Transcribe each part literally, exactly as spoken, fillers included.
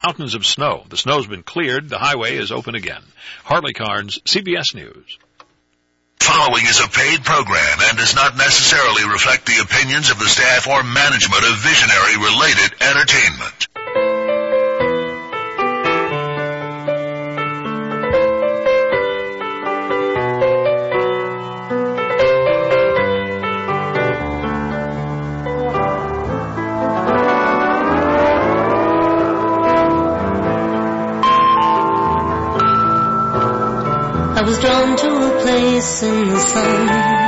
mountains of snow. The snow's been cleared. The highway is open again. Hartley Carnes, C B S News. Following is a paid program and does not necessarily reflect the opinions of the staff or management of Visionary-related entertainment. I was drawn to a place in the sun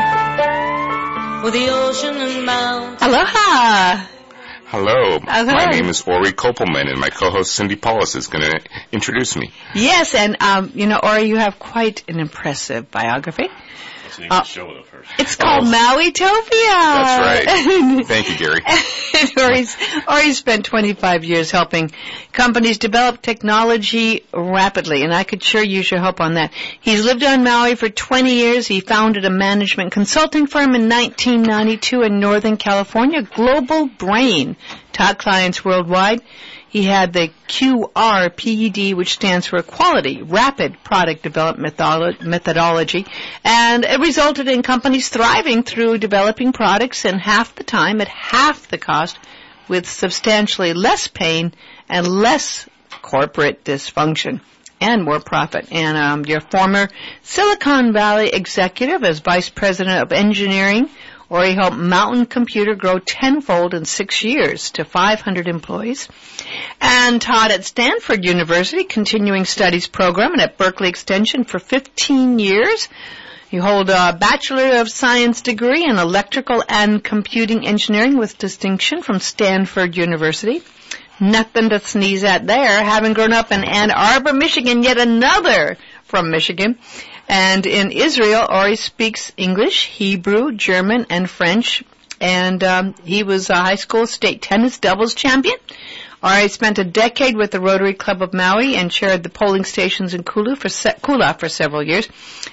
with the ocean and mountains. Aloha! Hello. Okay. My name is Ori Kopelman, and my co-host Cindy Paulus is going to introduce me. Yes, and, um, you know, Ori, you have quite an impressive biography. Uh, show it first. It's called oh. Maui-topia. That's right. Thank you, Gary. Ori's, Ori's spent twenty-five years helping companies develop technology rapidly, and I could sure use your help on that. He's lived on Maui for twenty years. He founded a management consulting firm in nineteen ninety-two in Northern California, Global Brain, taught clients worldwide. He had the Q R P E D, which stands for Quality, Rapid Product Development Methodology, and it resulted in companies thriving through developing products in half the time at half the cost with substantially less pain and less corporate dysfunction and more profit. And um, your former Silicon Valley executive as Vice President of Engineering, or he helped Mountain Computer grow tenfold in six years to five hundred employees, and taught at Stanford University Continuing Studies Program and at Berkeley Extension for fifteen years. You hold a Bachelor of Science degree in Electrical and Computing Engineering with distinction from Stanford University. Nothing to sneeze at there, having grown up in Ann Arbor, Michigan, yet another from Michigan. And in Israel, Ori speaks English, Hebrew, German, and French. And um, he was a high school state tennis doubles champion. Ori spent a decade with the Rotary Club of Maui and chaired the polling stations in Kula for, se- Kula for several years.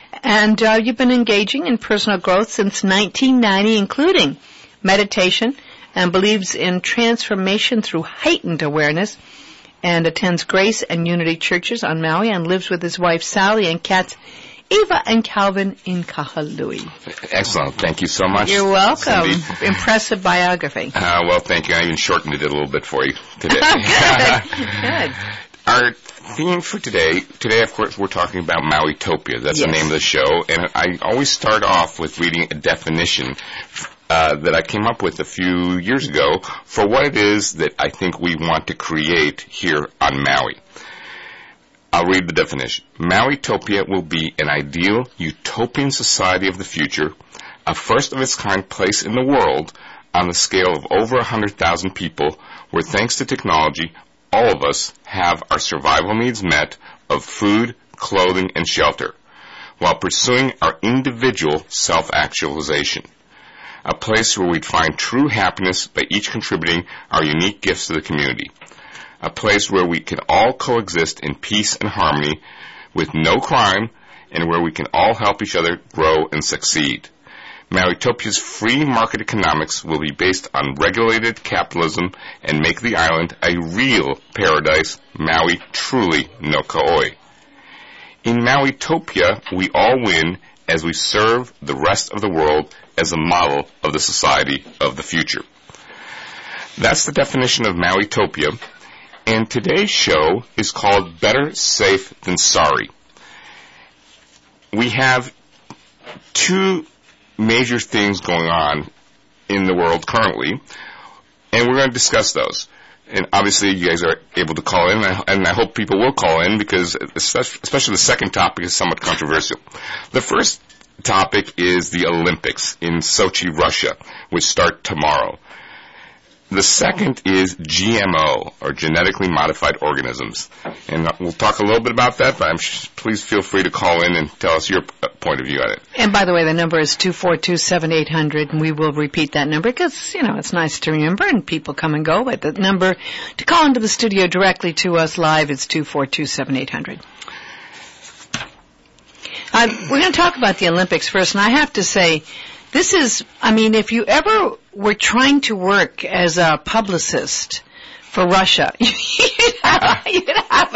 And uh, you've been engaging in personal growth since nineteen ninety, including meditation, and believes in transformation through heightened awareness, and attends Grace and Unity churches on Maui, and lives with his wife Sally and cats Eva and Calvin in Kahului. Excellent. Thank you so much. You're welcome. Cindy. Impressive biography. Uh, well, thank you. I even shortened it a little bit for you today. Good. Good. Our theme for today, today, of course, we're talking about Maui-topia. That's yes. the name of the show. And I always start off with reading a definition uh, that I came up with a few years ago for what it is that I think we want to create here on Maui. I'll read the definition. Maui-topia will be an ideal utopian society of the future, a first-of-its-kind place in the world on the scale of over one hundred thousand people, where thanks to technology, all of us have our survival needs met of food, clothing, and shelter, while pursuing our individual self-actualization. A place where we'd find true happiness by each contributing our unique gifts to the community. A place where we can all coexist in peace and harmony with no crime, and where we can all help each other grow and succeed. Maui-topia's free market economics will be based on regulated capitalism and make the island a real paradise, Maui truly no kaoi. In Maui-topia, we all win as we serve the rest of the world as a model of the society of the future. That's the definition of Maui-topia. And today's show is called Better Safe Than Sorry. We have two major things going on in the world currently, and we're going to discuss those. And obviously you guys are able to call in, and I, and I hope people will call in, because especially the second topic is somewhat controversial. The first topic is the Olympics in Sochi, Russia, which start tomorrow. The second is G M O, or genetically modified organisms. And we'll talk a little bit about that, but I'm sh- please feel free to call in and tell us your p- point of view on it. And by the way, the number is two four two, seven eight hundred, and we will repeat that number because, you know, it's nice to remember and people come and go. But the number to call into the studio directly to us live is two four two, seven eight hundred. Uh, we're going to talk about the Olympics first, and I have to say, this is, I mean, if you ever were trying to work as a publicist for Russia, you'd, have, you'd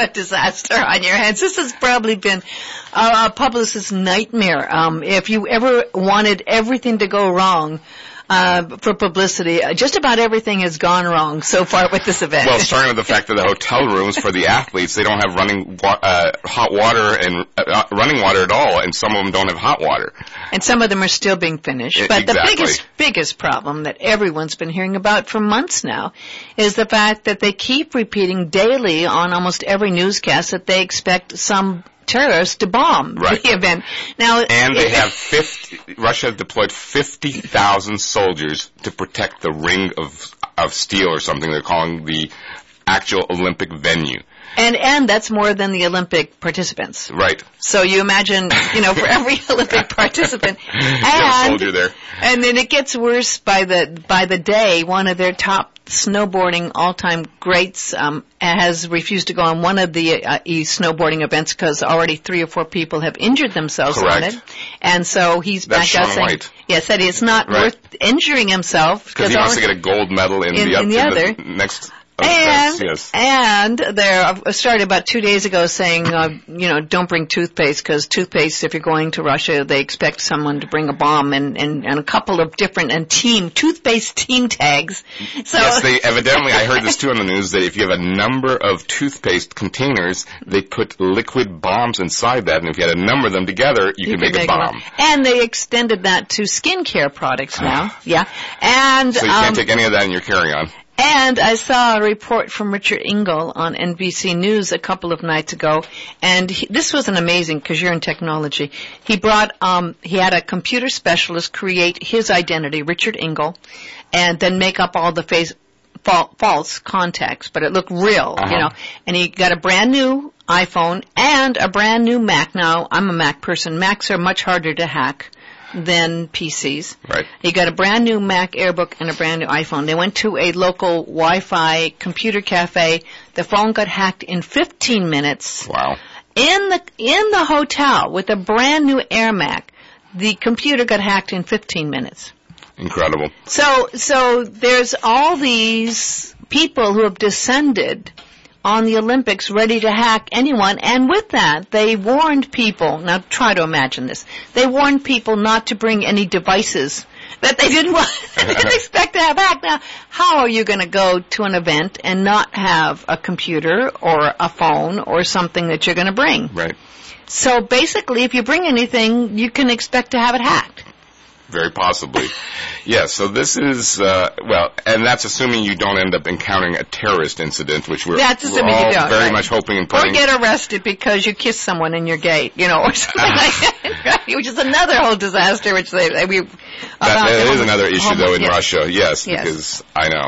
a disaster on your hands. This has probably been a, a publicist's nightmare. Um, if you ever wanted everything to go wrong, Uh, for publicity, uh, just about everything has gone wrong so far with this event. Well, starting with the fact that the hotel rooms for the athletes, they don't have running wa- uh, hot water and uh, running water at all, and some of them don't have hot water. And some of them are still being finished. I- but exactly. the biggest, biggest problem that everyone's been hearing about for months now is the fact that they keep repeating daily on almost every newscast that they expect some terrorists to bomb right. the event. Now, and they have fifty. Russia has deployed fifty thousand soldiers to protect the ring of of steel or something they're calling the actual Olympic venue. And and that's more than the Olympic participants. Right. So you imagine, you know, for every Olympic participant, you have a soldier there. And then it gets worse by the by the day. One of their top snowboarding all-time greats um, has refused to go on one of the uh, e-snowboarding events because already three or four people have injured themselves Correct. on it, and so he's That's back out Shaun saying, White. "Yes, that it's not Right. worth injuring himself Because he wants to get a gold medal in, in, the, in the in other the next." And, yes. and there, I started about two days ago saying, uh, you know, don't bring toothpaste because toothpaste, if you're going to Russia, they expect someone to bring a bomb and, and, and a couple of different, and team, toothpaste team tags. So Yes, they evidently, I heard this too on the news, that if you have a number of toothpaste containers, they put liquid bombs inside that, and if you had a number of them together, you, you can make, make a bomb. And they extended that to skincare products now. yeah. And, So you um, can't take any of that in your carry-on. And I saw a report from Richard Engel on N B C News a couple of nights ago, and he, this was an amazing, because you're in technology. He brought, um, he had a computer specialist create his identity, Richard Engel, and then make up all the face, fal- false contacts, but it looked real, Uh-huh. you know. And he got a brand new iPhone and a brand new Mac. Now, I'm a Mac person. Macs are much harder to hack than P Cs. Right. He got a brand new Mac Airbook and a brand new iPhone. They went to a local Wi-Fi computer cafe. The phone got hacked in fifteen minutes. Wow. In the in the hotel with a brand new Air Mac, the computer got hacked in fifteen minutes. Incredible. So so there's all these people who have descended on the Olympics ready to hack anyone, and with that, they warned people, now try to imagine this, they warned people not to bring any devices that they didn't want, they didn't expect to have hacked. Now, how are you going to go to an event and not have a computer or a phone or something that you're going to bring? Right. So basically, if you bring anything, you can expect to have it hacked. Very possibly. Yes, so this is, uh, well, and that's assuming you don't end up encountering a terrorist incident, which we're, That's we're assuming you all don't, very right. much hoping and Or praying. get arrested because you kissed someone in your gate, you know, or something like that, right? Which is another whole disaster, which they, we, That, about that the is home- another issue, home- though, in yes. Russia, yes, Yes. because I know.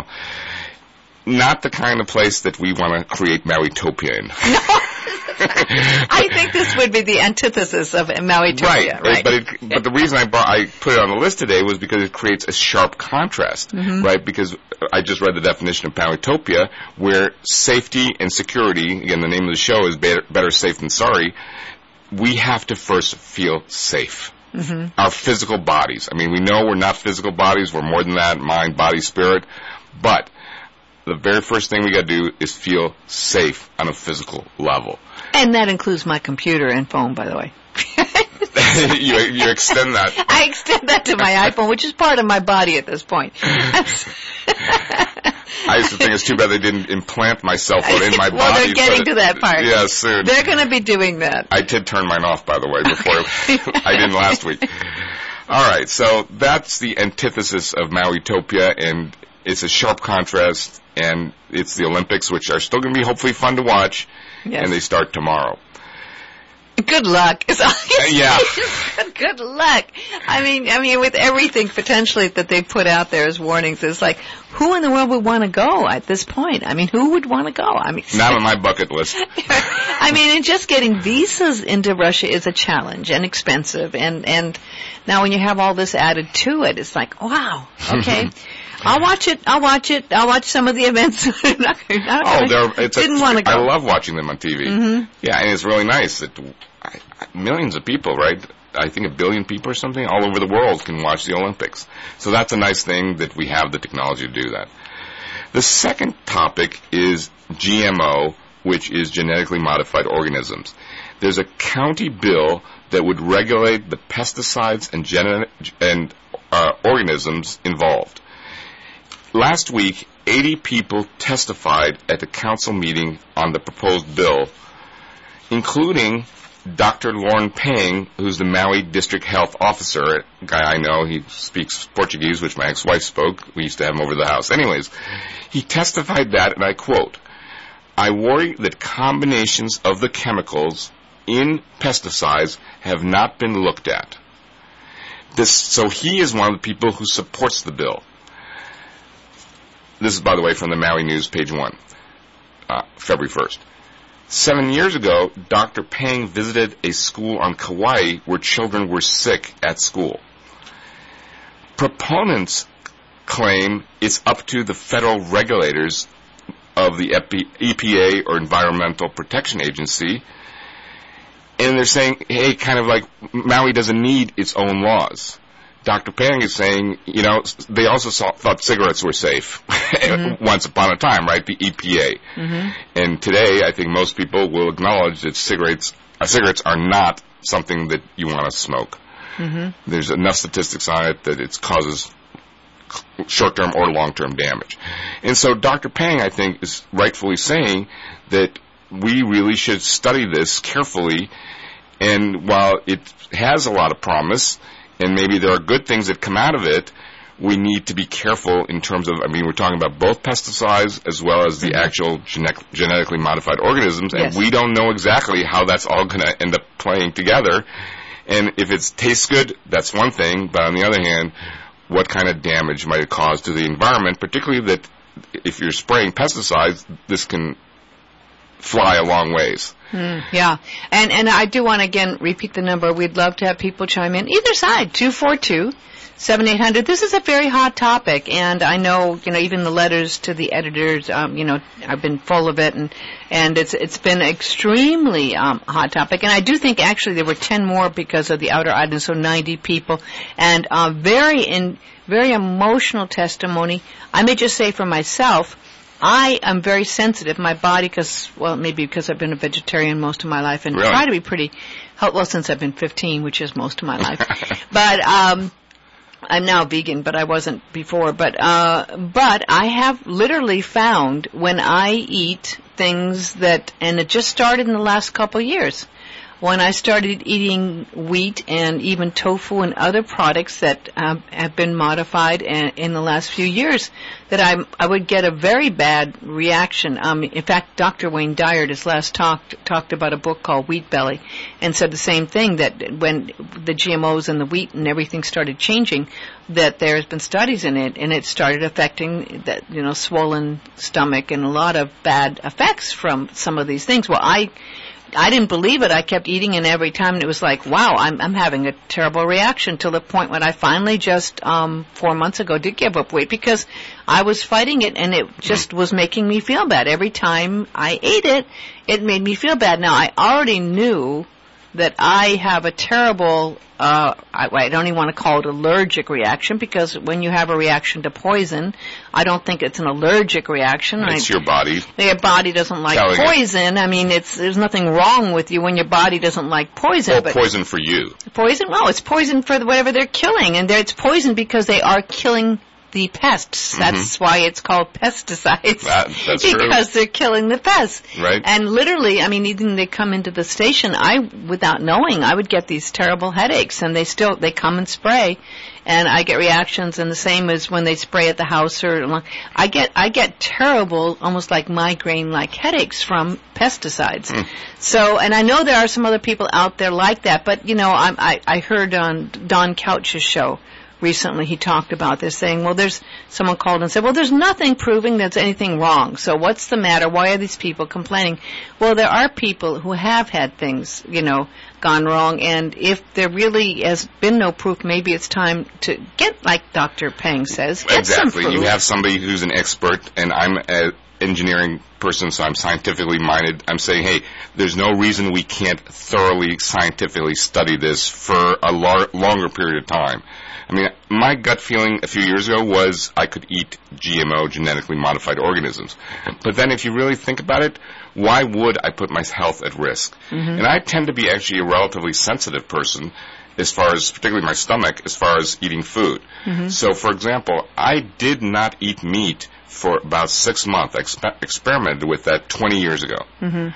Not the kind of place that we want to create Mauitopia in. I think this would be the antithesis of Mauitopia, right? But it, but the reason I brought, I put it on the list today was because it creates a sharp contrast, Mm-hmm. right? Because I just read the definition of Mauitopia, where safety and security, again, the name of the show is Better, better Safe Than Sorry, we have to first feel safe. Mm-hmm. Our physical bodies. I mean, we know we're not physical bodies. We're more than that, mind, body, spirit. But the very first thing we got to do is feel safe on a physical level. And that includes my computer and phone, by the way. you, you extend that. I extend that to my iPhone, which is part of my body at this point. I used to think it's too bad they didn't implant my cell phone in my well, body. they're getting but- to that part. Yeah, soon. They're going to be doing that. I did turn mine off, by the way, before I didn't last week. All right, so that's the antithesis of Mauitopia, and it's a sharp contrast, and it's the Olympics, which are still going to be hopefully fun to watch, Yes. and they start tomorrow. Good luck. Is all you yeah. say. Good luck. I mean, I mean, with everything potentially that they put out there as warnings, it's like, who in the world would want to go at this point? I mean, who would want to go? I mean, Not on my bucket list. I mean, and just getting visas into Russia is a challenge and expensive, and and now when you have all this added to it, it's like, wow, okay. I'll watch it. I'll watch it. I'll watch some of the events. not, not, Oh, they're, it's didn't a, want to go. I love watching them on T V. Mm-hmm. Yeah, and it's really nice that I, I, millions of people, right? I think a billion people or something all over the world can watch the Olympics. So that's a nice thing that we have the technology to do that. The second topic is G M O which is genetically modified organisms. There's a county bill that would regulate the pesticides and, gene- and uh, organisms involved. Last week, eighty people testified at the council meeting on the proposed bill, including Doctor Lauren Pang, who's the Maui District Health Officer, a guy I know. He speaks Portuguese, which my ex-wife spoke. We used to have him over the house. Anyways, he testified that, and I quote, "I worry that combinations of the chemicals in pesticides have not been looked at." This, so he is one of the people who supports the bill. This is, by the way, from the Maui News, page one, uh, February first. Seven years ago, Doctor Pang visited a school on Kauai where children were sick at school. Proponents claim it's up to the federal regulators of the E P A or Environmental Protection Agency, and they're saying, hey, kind of like Maui doesn't need its own laws. Doctor Pang is saying, you know, they also saw, thought cigarettes were safe mm-hmm. once upon a time, right? The E P A. Mm-hmm. And today, I think most people will acknowledge that cigarettes, uh, cigarettes are not something that you want to smoke. Mm-hmm. There's enough statistics on it that it causes short-term or long-term damage. And so Doctor Pang, I think, is rightfully saying that we really should study this carefully, and while it has a lot of promise, and maybe there are good things that come out of it, we need to be careful in terms of, I mean, we're talking about both pesticides as well as the mm-hmm. actual genetic, genetically modified organisms, and yes. we don't know exactly how that's all going to end up playing together. And if it tastes good, that's one thing, but on the other hand, what kind of damage might it cause to the environment, particularly that if you're spraying pesticides, this can fly a long ways. Mm, yeah. And and I do want to, again, repeat the number. We'd love to have people chime in. Either side, two four two, seven eight hundred. This is a very hot topic, and I know, you know, even the letters to the editors, um, you know, I've been full of it, and, and it's it's been extremely um, hot topic. And I do think, actually, there were ten more because of the outer island, so ninety people, and uh, very, in, very emotional testimony. I may just say for myself, I am very sensitive. My body, because, well, maybe because I've been a vegetarian most of my life and really? try to be pretty, well, since I've been fifteen, which is most of my life. But um, I'm now vegan, but I wasn't before. But uh, but I have literally found when I eat things that, and it just started in the last couple of years, when I started eating wheat and even tofu and other products that um, have been modified in, in the last few years, that I I would get a very bad reaction. Um, in fact, Doctor Wayne Dyer, his last talk, talked about a book called Wheat Belly, and said the same thing, that when the G M Os and the wheat and everything started changing, that there's been studies in it, and it started affecting that, you know, swollen stomach and a lot of bad effects from some of these things. Well, I I didn't believe it. I kept eating, and every time it was like, wow, I'm I'm having a terrible reaction, till the point when I finally just um four months ago did give up weight, because I was fighting it, and it just was making me feel bad. Every time I ate it, it made me feel bad. Now, I already knew that I have a terrible, uh, I, I don't even want to call it allergic reaction, because when you have a reaction to poison, I don't think it's an allergic reaction. It's I, your body. Your body doesn't like Telling poison. It. I mean, it's there's nothing wrong with you when your body doesn't like poison. Well, but poison for you. Poison? Well, it's poison for whatever they're killing, and they're, it's poison because they are killing the pests. Mm-hmm. That's why it's called pesticides. That, that's because true. They're killing the pests. Right. And literally, I mean, even they come into the station, I, without knowing, I would get these terrible headaches, and they still, they come and spray, and I get reactions, and the same as when they spray at the house, or I get, I get terrible, almost like migraine-like headaches from pesticides. Mm. So, and I know there are some other people out there like that, but, you know, I, I, I heard on Don Couch's show recently, he talked about this, saying, well, there's, someone called and said, well, there's nothing proving there's anything wrong, so what's the matter? Why are these people complaining? Well, there are people who have had things, you know, gone wrong, and if there really has been no proof, maybe it's time to get, like Doctor Pang says, get exactly. some proof. You have somebody who's an expert, and I'm, uh, engineering person, so I'm scientifically minded. I'm saying, hey, there's no reason we can't thoroughly scientifically study this for a lar- longer period of time. I mean, my gut feeling a few years ago was I could eat G M O, genetically modified organisms. But then if you really think about it, why would I put my health at risk? Mm-hmm. And I tend to be actually a relatively sensitive person as far as, particularly my stomach, as far as eating food. Mm-hmm. So, for example, I did not eat meat for about six months. I exp- experimented with that twenty years ago. Mm-hmm.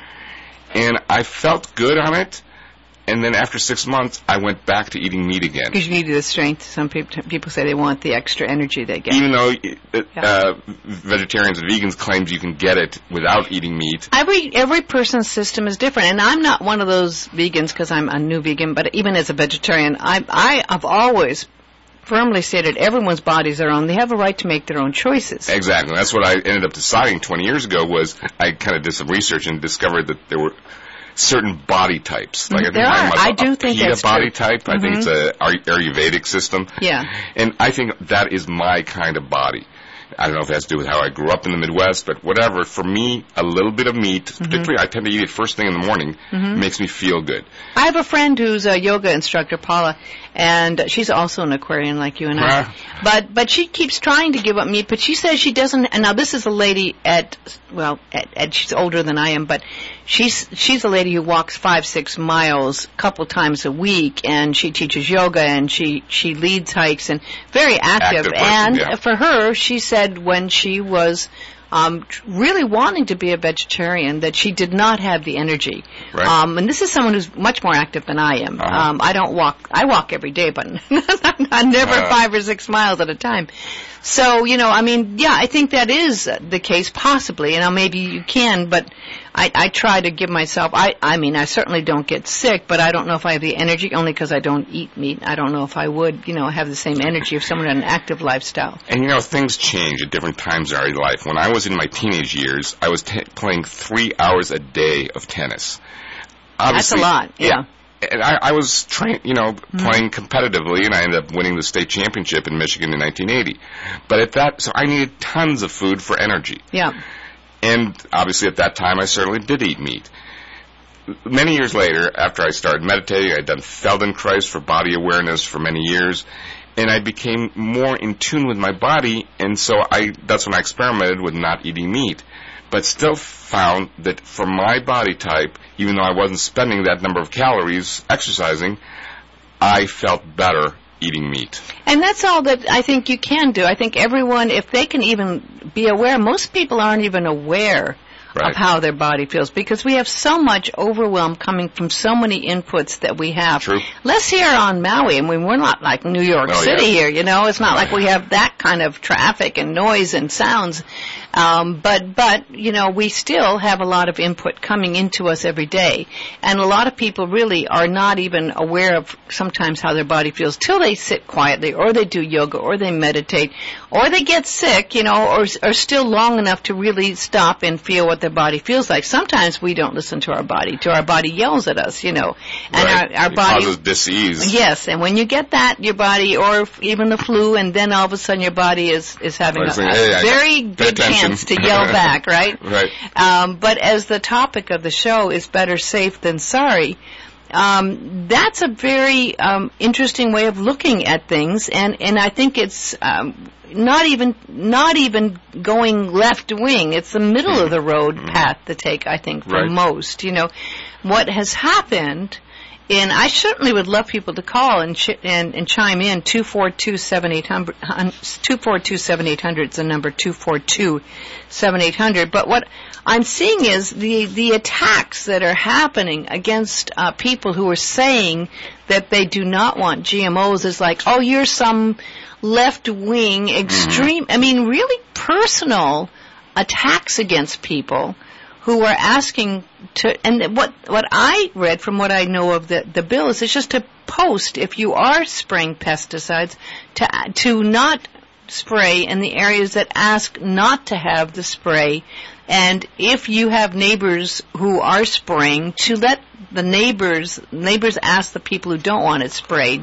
And I felt good on it. And then after six months, I went back to eating meat again. Because you needed the strength. Some people people say they want the extra energy they get. Even though uh, yeah. vegetarians and vegans claim you can get it without eating meat. Every every person's system is different. And I'm not one of those vegans because I'm a new vegan, but even as a vegetarian, I, I have always firmly stated everyone's bodies are own. They have a right to make their own choices. Exactly. That's what I ended up deciding twenty years ago was I kind of did some research and discovered that there were certain body types. Like there I, are. I do think that's body true. type. I mm-hmm. think it's a Ayurvedic system. Yeah. And I think that is my kind of body. I don't know if it has to do with how I grew up in the Midwest, but whatever. For me, a little bit of meat, mm-hmm. particularly I tend to eat it first thing in the morning, mm-hmm. makes me feel good. I have a friend who's a yoga instructor, Paula, and she's also an Aquarian like you and I. Uh, but but she keeps trying to give up meat, but she says she doesn't. And now this is a lady at well, at, at she's older than I am, but she's she's a lady who walks five six miles a couple times a week, and she teaches yoga and she she leads hikes and very active. active person, and yeah. for her, she said when she was Um, really wanting to be a vegetarian, that she did not have the energy. Right. Um, and this is someone who's much more active than I am. Uh-huh. Um, I don't walk. I walk every day, but never uh. five or six miles at a time. So, you know, I mean, yeah, I think that is the case, possibly. You know, maybe you can, but I, I try to give myself, I, I mean, I certainly don't get sick, but I don't know if I have the energy, only because I don't eat meat. I don't know if I would, you know, have the same energy if someone had an active lifestyle. And, you know, things change at different times in our life. When I was in my teenage years, I was t- playing three hours a day of tennis. That's Obviously, a lot, yeah. yeah. And I, I was train, you know, mm-hmm. playing competitively, and I ended up winning the state championship in Michigan in nineteen eighty. But at that, so I needed tons of food for energy. Yeah. And obviously at that time, I certainly did eat meat. Many years later, after I started meditating, I'd done Feldenkrais for body awareness for many years, and I became more in tune with my body, and so I that's when I experimented with not eating meat. But still found that for my body type, even though I wasn't spending that number of calories exercising, I felt better eating meat. And that's all that I think you can do. I think everyone, if they can even be aware, most people aren't even aware right. of how their body feels, because we have so much overwhelm coming from so many inputs that we have. True. Less here on Maui. I mean, we're not like New York oh, City yeah. here, you know. It's not oh, like yeah. we have that kind of traffic and noise and sounds. Um, but, but, you know, we still have a lot of input coming into us every day. And a lot of people really are not even aware of sometimes how their body feels till they sit quietly, or they do yoga, or they meditate, or they get sick, you know, or are still long enough to really stop and feel what their body feels like. Sometimes we don't listen to our body, till our body yells at us, you know. And right. our, our it body causes disease. Yes, and when you get that, your body, or even the flu, and then all of a sudden your body is, is having like a, saying, hey, a very good chance to yell back, right? Right. Um, but as the topic of the show is better safe than sorry, um, that's a very um, interesting way of looking at things, and, and I think it's um, not even not even going left wing. It's the middle of the road path to take, I think, for right. most. You know, what has happened. And I certainly would love people to call and ch- and, and chime in. two four two, seven eight hundred two four two, seven eight hundred is the number, two four two, seven eight hundred. But what I'm seeing is the, the attacks that are happening against uh, people who are saying that they do not want G M Os is like, oh, you're some left-wing extreme, mm-hmm. I mean, really personal attacks against people who are asking to, and what what I read from what I know of the, the bill is it's just to post, if you are spraying pesticides, to to not spray in the areas that ask not to have the spray, and if you have neighbors who are spraying, to let the neighbors, neighbors ask the people who don't want it sprayed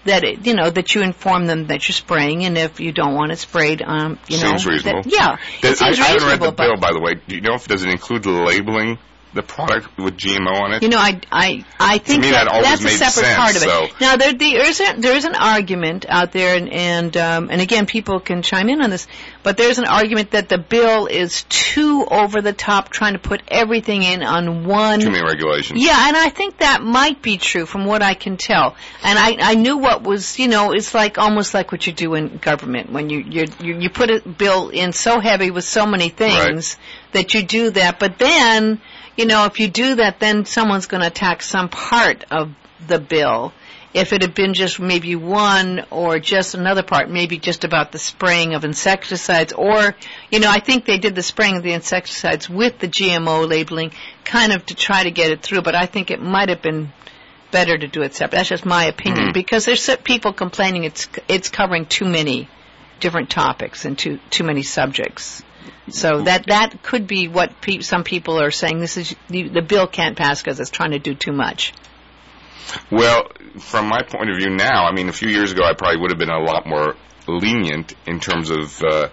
that it, you know, that you inform them that you're spraying, and if you don't want it sprayed, um, you know, seems reasonable. That, yeah, Does, it seems I, I haven't read the reasonable, bill, by the way. Do you know if does it include the labeling the product with G M O on it? You know, I I I think me, that, that always that's a made separate sense, part of it. so- Now there there is a, there is an argument out there, and and um, and again, people can chime in on this, but there's an argument that the bill is too over the top, trying to put everything in on one. Too many regulations. Yeah, and I think that might be true from what I can tell. And I, I knew what was, you know, it's like almost like what you do in government when you you you, you put a bill in so heavy with so many things Right. that you do that. But then, you know, if you do that, then someone's going to attack some part of the bill. If it had been just maybe one or just another part, maybe just about the spraying of insecticides, or, you know, I think they did the spraying of the insecticides with the G M O labeling kind of to try to get it through, but I think it might have been better to do it separate. That's just my opinion, Mm-hmm. because there's some people complaining it's it's covering too many different topics and too too many subjects. So that that could be what pe- some people are saying. This is the, the bill can't pass because it's trying to do too much. Well, from my point of view now, I mean, a few years ago, I probably would have been a lot more lenient in terms of, uh,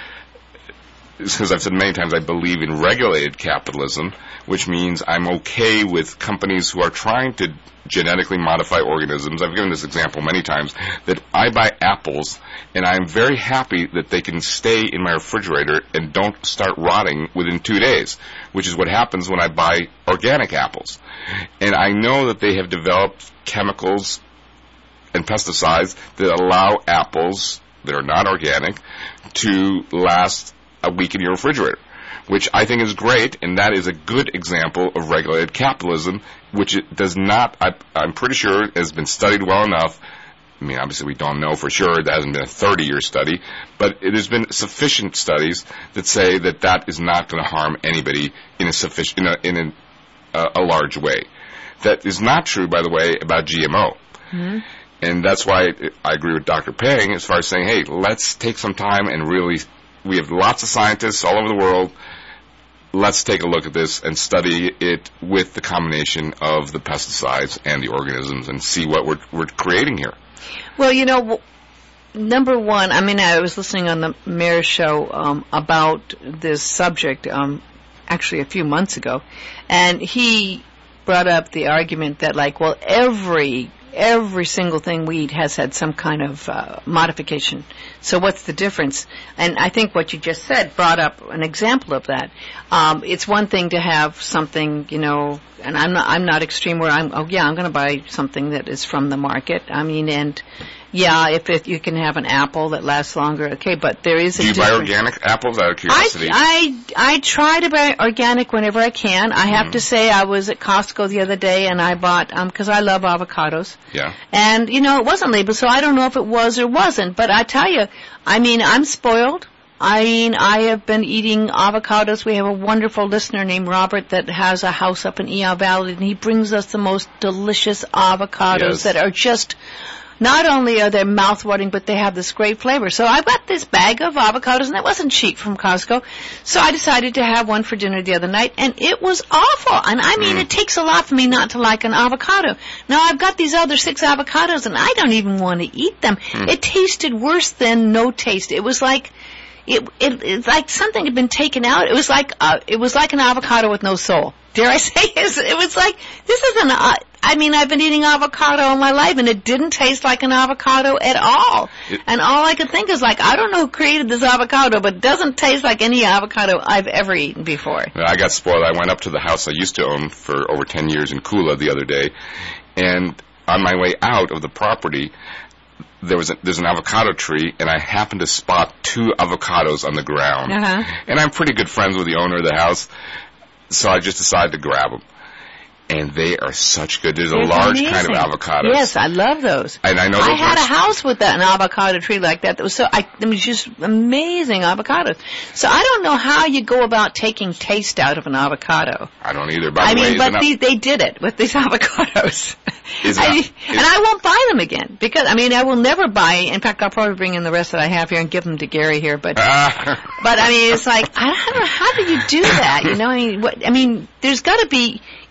because I've said many times I believe in regulated capitalism, which means I'm okay with companies who are trying to genetically modify organisms. I've given this example many times, that I buy apples, and I'm very happy that they can stay in my refrigerator and don't start rotting within two days, which is what happens when I buy organic apples. And I know that they have developed chemicals and pesticides that allow apples that are not organic to last a week in your refrigerator, which I think is great, and that is a good example of regulated capitalism, which it does not, I, I'm pretty sure, has been studied well enough. I mean, obviously we don't know for sure. That hasn't been a thirty-year study, but it has been sufficient studies that say that that is not going to harm anybody in a sufficient, in a, in a Uh, a large way. That is not true, by the way, about G M O. Mm-hmm. And that's why I agree with Doctor Peng as far as saying, hey, let's take some time and really, we have lots of scientists all over the world. Let's take a look at this and study it with the combination of the pesticides and the organisms and see what we're, we're creating here. Well, you know, number one, I mean, I was listening on the Mayor's show um, about this subject um actually a few months ago, and he brought up the argument that, like, well, every every single thing we eat has had some kind of uh, modification. So what's the difference? And I think what you just said brought up an example of that. Um, it's one thing to have something, you know, and I'm not I'm not extreme where I'm, oh yeah, I'm going to buy something that is from the market. I mean, and yeah, if it, you can have an apple that lasts longer, okay, but there is a Do you difference. buy organic apples out of curiosity? I, I, I try to buy organic whenever I can. I have mm. to say I was at Costco the other day and I bought, um, cause I love avocados. Yeah. And, you know, it wasn't labeled, so I don't know if it was or wasn't, but I tell you, I mean, I'm spoiled. I mean, I have been eating avocados. We have a wonderful listener named Robert that has a house up in Eel Valley, and he brings us the most delicious avocados yes. that are just, not only are they mouth-watering, but they have this great flavor. So I got this bag of avocados, and it wasn't cheap from Costco. So I decided to have one for dinner the other night, and it was awful. And I mean, mm. it takes a lot for me not to like an avocado. Now, I've got these other six avocados, and I don't even want to eat them. Mm. It tasted worse than no taste. It was like... It, it it's like something had been taken out. It was like uh, it was like an avocado with no soul. Dare I say? It was like, this is an. Uh, I mean, I've been eating avocado all my life, and it didn't taste like an avocado at all. It, and all I could think is, like, I don't know who created this avocado, but it doesn't taste like any avocado I've ever eaten before. I got spoiled. I went up to the house I used to own for over ten years in Kula the other day, and on my way out of the property, there was a, there's an avocado tree, and I happened to spot two avocados on the ground. Uh-huh. And I'm pretty good friends with the owner of the house, so I just decided to grab them. And they are such good. There's a It's large amazing. kind of avocados. Yes, I love those. And I know I those had ones- a house with that, an avocado tree like that. That was so. I, it was just amazing avocados. So I don't know how you go about taking taste out of an avocado. I don't either. By the I way, mean, but isn't these, they did it with these avocados. Is I, it- and I won't buy them again because I mean I will never buy. In fact, I'll probably bring in the rest that I have here and give them to Gary here. But Ah. but I mean, it's like I don't know how do you do that? You know, I mean, what, I mean, there's got to be.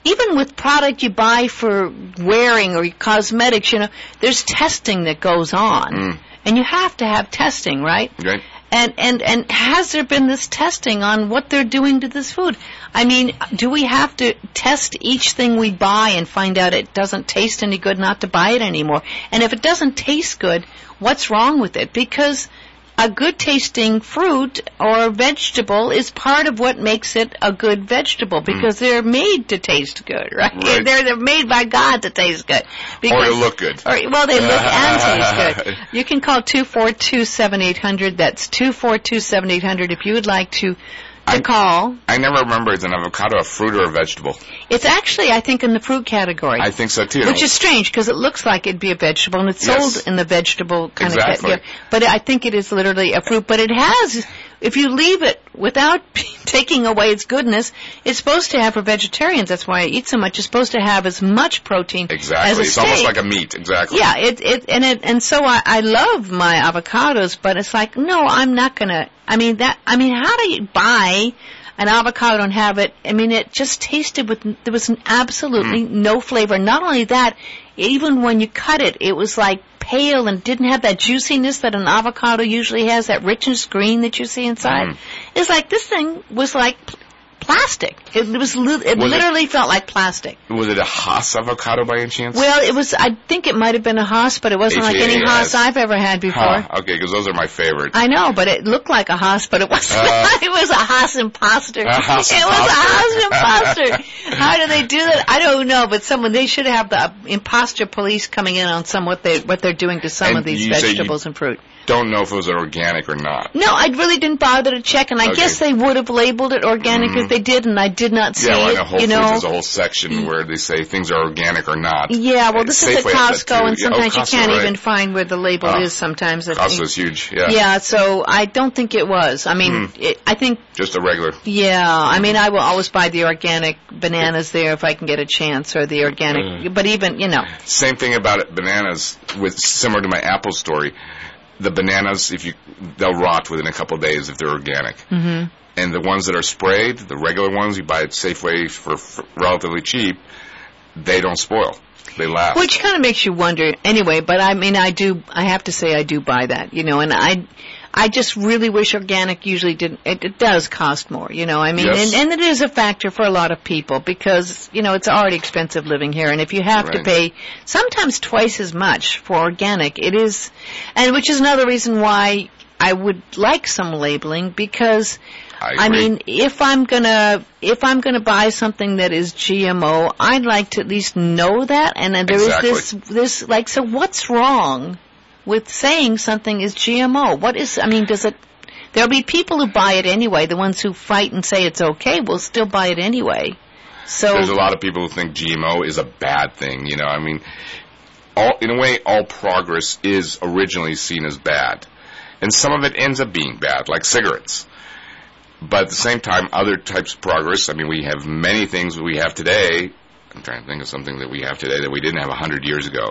even with product you buy for wearing or cosmetics, you know, there's testing that goes on. Mm. And you have to have testing, right? Right. And, and, and has there been this testing on what they're doing to this food? I mean, do we have to test each thing we buy and find out it doesn't taste any good not to buy it anymore? And if it doesn't taste good, what's wrong with it? Because a good tasting fruit or vegetable is part of what makes it a good vegetable, because mm. they're made to taste good, right? right. They're, they're made by God to taste good. Because, or to look good. Or, well, they look and taste good. You can call two four two, seven eight hundred. That's two four two, seven eight hundred if you would like to to I, call. I never remember, is an avocado a fruit or a vegetable? It's actually, I think, in the fruit category. I think so, too. Which is strange, because it looks like it'd be a vegetable, and it's yes. sold in the vegetable kind exactly. of category. But I think it is literally a fruit. But it has, if you leave it without taking away its goodness, it's supposed to have, for vegetarians, that's why I eat so much, it's supposed to have as much protein exactly. as a It's steak. almost like a meat, exactly. Yeah, it, it, and it, and so I, I love my avocados, but it's like, no, I'm not gonna, I mean, that, I mean, how do you buy an avocado and have it, I mean, it just tasted with, there was absolutely mm. no flavor. Not only that, even when you cut it, it was like pale and didn't have that juiciness that an avocado usually has, that richness green that you see inside. Mm. It's like, this thing was like plastic. It was, it was literally it, felt like plastic. Was it a Haas avocado by any chance? Well, it was, I think it might have been a Haas, but it wasn't H A A S. like any Haas I've ever had before. Huh. Okay, because those are my favorite. I know, but it looked like a Haas, but it wasn't. Uh, it was a Haas imposter. A Haas it was a Haas imposter. How do they do that? I don't know, but someone, they should have the imposter police coming in on some what they what they're doing to some and of these vegetables and fruit. Don't know if it was organic or not. No, I really didn't bother to check, and I okay. guess they would have labeled it organic mm. if they did, and I did not see yeah, well, it. Yeah, Whole you Foods know, has a whole section where they say things are organic or not. Yeah, well, this Safeway is at Costco, and sometimes yeah. oh, you can't right. even find where the label uh, is. Sometimes Costco's huge. Yeah. Yeah, so I don't think it was. I mean, mm. it, I think just a regular. Yeah, I mean, I will always buy the organic bananas there if I can get a chance, or the organic. Mm. But even, you know, same thing about it. Bananas, with similar to my apple story. The bananas, if you, they'll rot within a couple of days if they're organic. Mm-hmm. And the ones that are sprayed, the regular ones you buy at Safeway for, for relatively cheap, they don't spoil. They last. Which kind of makes you wonder anyway, but I mean, I do, I have to say I do buy that, you know, and I, I just really wish organic usually didn't, it, it does cost more, you know, I mean, yes. and, and it is a factor for a lot of people because, you know, it's already expensive living here, and if you have right. to pay sometimes twice as much for organic, it is, and which is another reason why I would like some labeling, because I, I mean, if I'm gonna if I'm gonna buy something that is G M O, I'd like to at least know that. And then there exactly. is this this like, so what's wrong with saying something is G M O? What is? I mean, does it? There'll be people who buy it anyway. The ones who fight and say it's okay will still buy it anyway. So there's a lot of people who think G M O is a bad thing. You know, I mean, all in a way, all progress is originally seen as bad. And some of it ends up being bad, like cigarettes. But at the same time, other types of progress, I mean, we have many things that we have today. I'm trying to think of something that we have today that we didn't have a hundred years ago.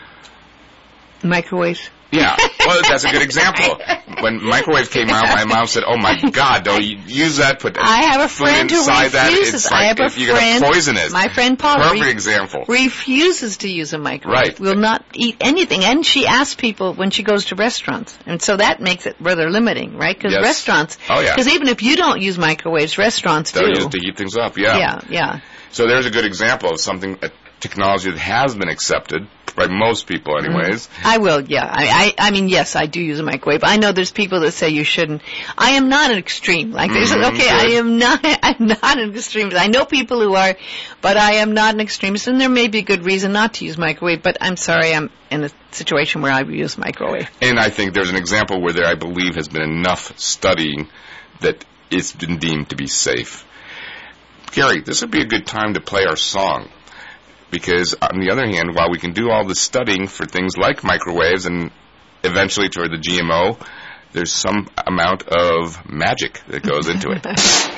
Microwaves. Yeah, well, that's a good example. When microwave came out, my mom said, "Oh my God, don't use that." Put I have a friend who refuses. That, it's like, I have a you're friend. Gonna poison it. My friend Paula. Perfect re- example. Refuses to use a microwave. Right. Will not eat anything, and she asks people when she goes to restaurants, and so that makes it rather limiting, right? Because yes. restaurants. Oh yeah. Because even if you don't use microwaves, restaurants They'll do. use it to heat things up. Yeah. Yeah. Yeah. So there's a good example of something, a technology that has been accepted by most people anyways. Mm-hmm. I will, yeah. I, I I mean, yes, I do use a microwave. I know there's people that say you shouldn't. I am not an extreme. Like, there's, mm-hmm, okay, good. I am not, I'm not an extremist. I know people who are, but I am not an extremist, and there may be a good reason not to use microwave, but I'm sorry, I'm in a situation where I use microwave. And I think there's an example where there, I believe, has been enough studying that it's been deemed to be safe. Gary, this would be a good time to play our song. Because, on the other hand, while we can do all the studying for things like microwaves and eventually toward the G M O, there's some amount of magic that goes into it. Do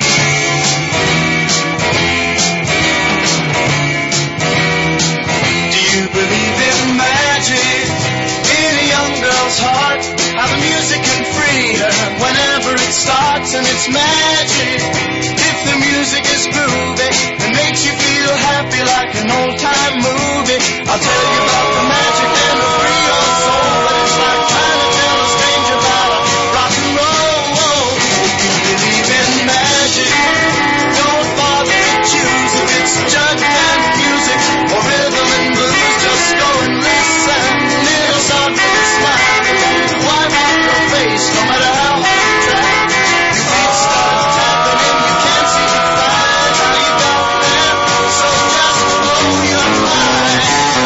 you believe in magic in a young girl's heart? How the music can free her whenever it starts, and it's magic if the music is groovy and makes you feel happy. like an old-time movie. I'll tell you about the magic and the free your soul. But it's like trying to tell a stranger about a rock and roll. If you believe in magic, don't bother to choose if it's judgment, music, or rhythm and blues. Just go and listen. It'll start with a smile. Wipe off your face, no matter how hard you try. Your feet start tapping and you can't seem to find how you got there. So just blow your mind.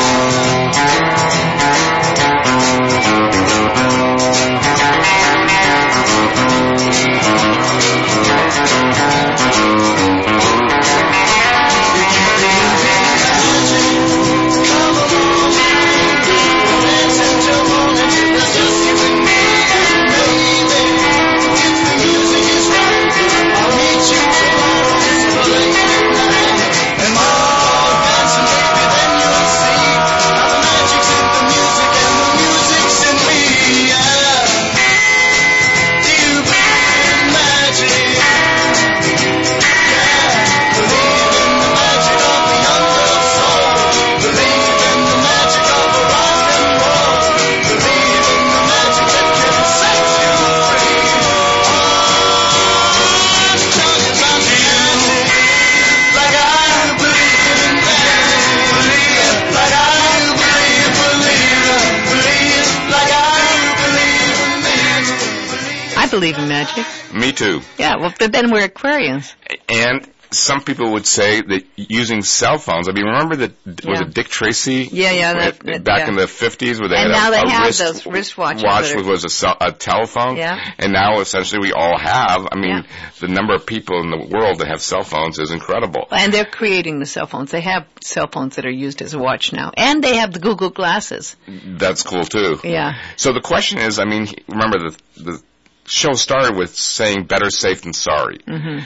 Believe in magic. Me too. Yeah, well, but then we're Aquarians. And some people would say that using cell phones, I mean, remember that, Yeah. was it Dick Tracy? Yeah, yeah, that- At- that- back yeah. in the fifties where they And had now a, they a have wrist, those wristwatches watch that are- was a, cell, a telephone. Yeah. And now essentially we all have, I mean, Yeah. the number of people in the world that have cell phones is incredible. And they're creating the cell phones. They have cell phones that are used as a watch now. And they have the Google glasses. That's cool too. Yeah. So the question is, I mean, remember the, the show started with saying better safe than sorry. Mm-hmm.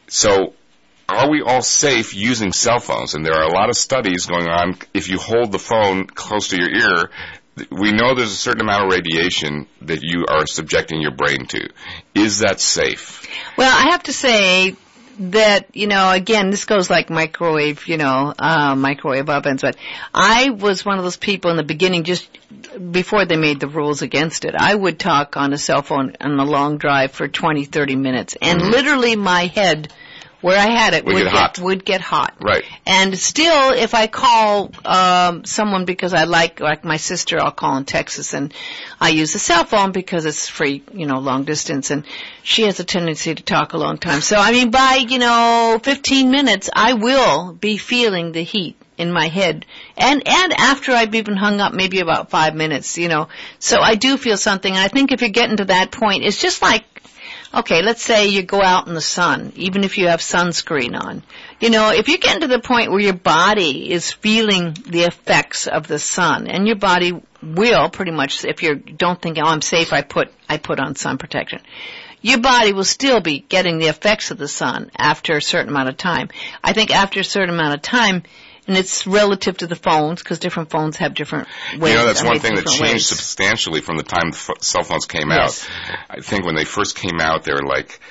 So are we all safe using cell phones? And there are a lot of studies going on. If you hold the phone close to your ear, th- we know there's a certain amount of radiation that you are subjecting your brain to. Is that safe? Well, I have to say that, you know, again, this goes like microwave, you know, uh, microwave ovens, but I was one of those people in the beginning, just before they made the rules against it, I would talk on a cell phone on a long drive for twenty, thirty minutes, and Mhm. literally my head, where I had it, Would would get hot. would get hot. Right. And still, if I call um, someone because I like, like my sister, I'll call in Texas, and I use the cell phone because it's free, you know, long distance, and she has a tendency to talk a long time. So, I mean, by, you know, fifteen minutes, I will be feeling the heat in my head. And, and after I've even hung up, maybe about five minutes, you know. So I do feel something, and I think if you're getting to that point, it's just like, okay, let's say you go out in the sun, even if you have sunscreen on. You know, if you're getting to the point where your body is feeling the effects of the sun, and your body will pretty much, if you don't think, oh, I'm safe, I put, I put on sun protection. Your body will still be getting the effects of the sun after a certain amount of time. I think after a certain amount of time, and it's relative to the phones, because different phones have different ways. You know, that's I one mean, thing that different changed ways. substantially from the time f- cell phones came Yes. out. I think when they first came out, they were like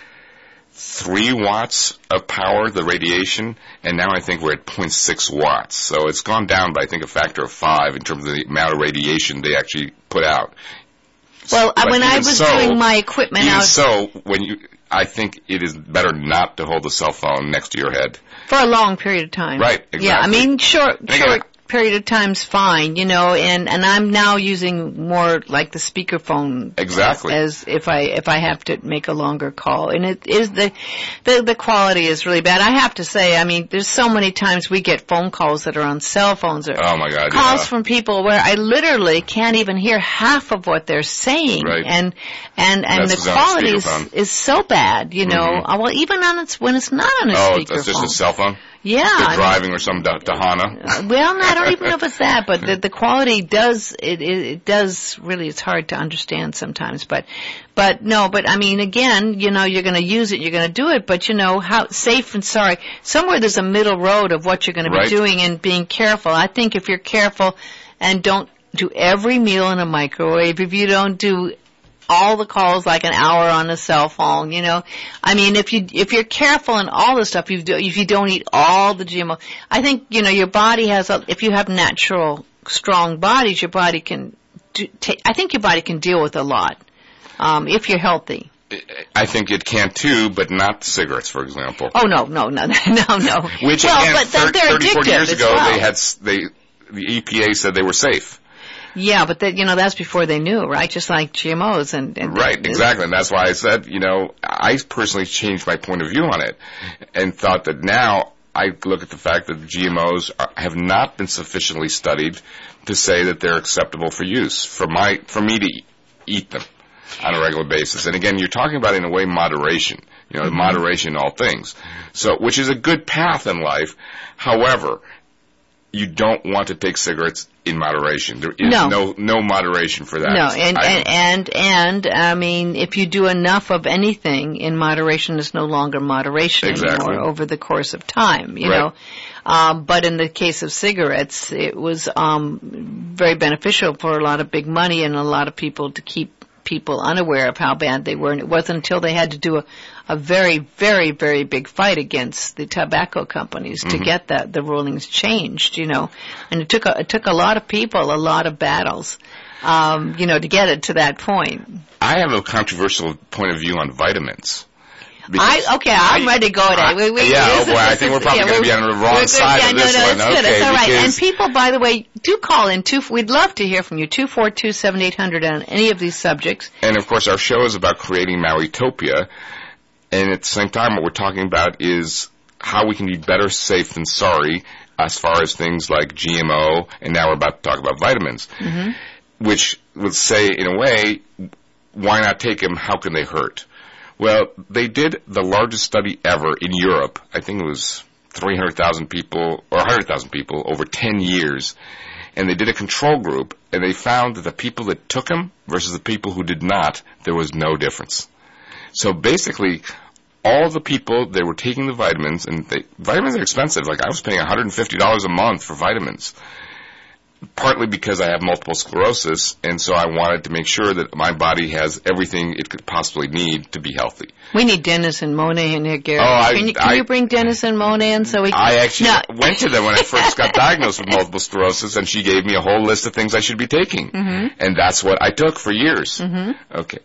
three watts of power, the radiation, and now I think we're at zero point six watts. So it's gone down by, I think, a factor of five in terms of the amount of radiation they actually put out. Well, But when I even was so- doing my equipment, Even I was, so, when you, I think it is better not to hold the cell phone next to your head. for a long period of time. Right, Yeah, I exactly. mean, short, again, short period of time's fine, you know, and, and I'm now using more like the speakerphone. Exactly. As if I, if I have to make a longer call. And it is the, the, the quality is really bad. I have to say, I mean, there's so many times we get phone calls that are on cell phones or Oh my God, calls yeah. from people where I literally can't even hear half of what they're saying. Right. And, and, and That's the on quality is, speakerphone. is so bad, you know. Mhm. Uh, Well, even on its, when it's not on a Oh, speakerphone. that's just a cell phone? Yeah. They're I mean, driving or some Da- Dahana. well, no, I don't even know if it's that, but the, the quality does, it, it, it does really, it's hard to understand sometimes, but, but no, but I mean, again, you know, you're gonna use it, you're gonna do it, but you know, how, safe and sorry, somewhere there's a middle road of what you're gonna Right. be doing and being careful. I think if you're careful and don't do every meal in a microwave, if you don't do all the calls like an hour on a cell phone, you know. I mean, if you if you're careful in all the stuff you do, if you don't eat all the G M O, I think, you know, your body has a, if you have natural strong bodies, your body can do, take, I think your body can deal with a lot um if you're healthy. I think it can too, but not cigarettes, for example. Oh no, no, no, no, no. Which well, again, but thirty, they're thirty, forty years ago, well. they had they the E P A said they were safe. Yeah, but that, you know, that's before they knew, right? Just like G M Os and, and right, exactly, and that's why I said, you know, I personally changed my point of view on it, and thought that now I look at the fact that G M Os are, have not been sufficiently studied to say that they're acceptable for use for my for me to eat them on a regular basis. And again, you're talking about in a way moderation, you know, mm-hmm. moderation in all things. So, which is a good path in life. However, you don't want to take cigarettes in moderation. There is no no, no moderation for that. No, and, and and and I mean, if you do enough of anything in moderation, is no longer moderation exactly. anymore over the course of time. You right. know. Um, but in the case of cigarettes, it was um, very beneficial for a lot of big money and a lot of people to keep people unaware of how bad they were. And it wasn't until they had to do a, a very, very, very big fight against the tobacco companies mm-hmm. to get that the rulings changed, you know. And it took a, it took a lot of people, a lot of battles, um, you know, to get it to that point. I have a controversial point of view on vitamins. I, okay, I'm I, ready to go there. I, we, we, yeah, this, oh boy, I this, think this, we're probably yeah, going to be on the wrong side yeah, of no, this no, one. It's Okay, good. It's all right. because And people, by the way, do call in. Two, we'd love to hear from you. two four two, seven eight hundred on any of these subjects. And, of course, our show is about creating Mauitopia. And at the same time, what we're talking about is how we can be better safe than sorry as far as things like G M O, and now we're about to talk about vitamins, mm-hmm. which would say, in a way, why not take them? How can they hurt? Well, they did the largest study ever in Europe. I think it was three hundred thousand people, or one hundred thousand people, over ten years. And they did a control group, and they found that the people that took them versus the people who did not, there was no difference. So basically, all the people that were taking the vitamins, and they, vitamins are expensive. Like, I was paying one hundred fifty dollars a month for vitamins. Partly because I have multiple sclerosis, and so I wanted to make sure that my body has everything it could possibly need to be healthy. We need Dennis and Monet in here, Gary. Oh, I, can you, can I, you bring Dennis and Monet in so we can... I actually no. went to them when I first got diagnosed with multiple sclerosis, and she gave me a whole list of things I should be taking. Mm-hmm. And that's what I took for years. Mm-hmm. Okay.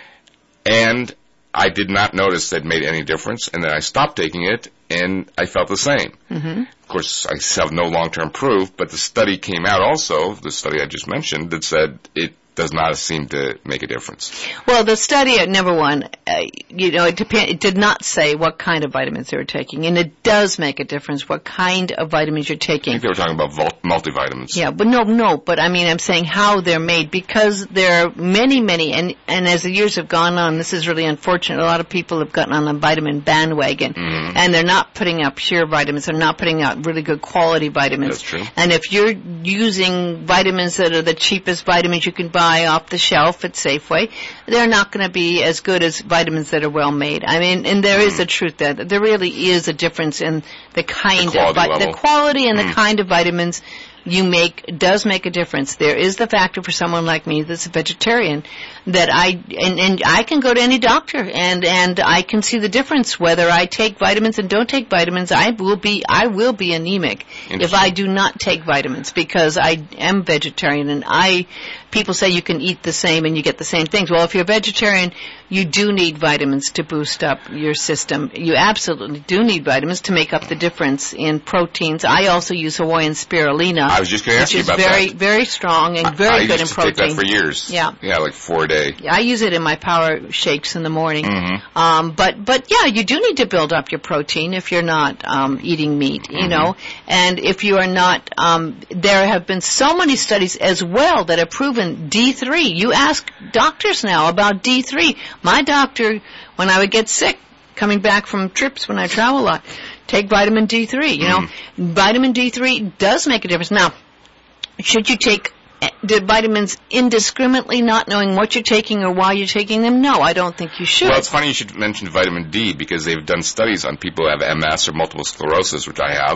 And I did not notice that it made any difference, and then I stopped taking it, and I felt the same. Mm-hmm. Of course, I have no long-term proof, but the study came out also, the study I just mentioned, that said it does not seem to make a difference. Well, the study at number one, uh, you know, it, depend, it did not say what kind of vitamins they were taking, and it does make a difference what kind of vitamins you're taking. I think they were talking about vol- multivitamins. Yeah, but no, no, but I mean, I'm saying how they're made, because there are many, many, and, and as the years have gone on, this is really unfortunate, a lot of people have gotten on the vitamin bandwagon, mm-hmm. and they're not putting out pure vitamins, they're not putting out really good quality vitamins. That's true. And if you're using vitamins that are the cheapest vitamins you can buy off the shelf at Safeway, they're not going to be as good as vitamins that are well made. I mean, and there mm. is a truth that there really is a difference in the kind the of vi- the quality and mm. the kind of vitamins you make does make a difference. There is the factor for someone like me that's a vegetarian that I and, and I can go to any doctor and and I can see the difference whether I take vitamins and don't take vitamins. I will be I will be anemic if I do not take vitamins because I am vegetarian, and I people say you can eat the same and you get the same things. Well, if you're a vegetarian, you do need vitamins to boost up your system. You absolutely do need vitamins to make up the difference in proteins. I also use Hawaiian spirulina. I was just going to ask you about very, that. very strong and very I good in used to protein. take that for years. Yeah, yeah, like four a day. Yeah, I use it in my power shakes in the morning. Mm-hmm. Um, but but yeah, you do need to build up your protein if you're not um, eating meat, mm-hmm. you know. And if you are not, um, there have been so many studies as well that have proven D three. You ask doctors now about D three. My doctor, when I would get sick, coming back from trips when I travel a lot, take vitamin D three. You know, mm. vitamin D three does make a difference. Now, should you take the vitamins indiscriminately, not knowing what you're taking or why you're taking them? No, I don't think you should. Well, it's funny you should mention vitamin D because they've done studies on people who have M S or multiple sclerosis, which I have,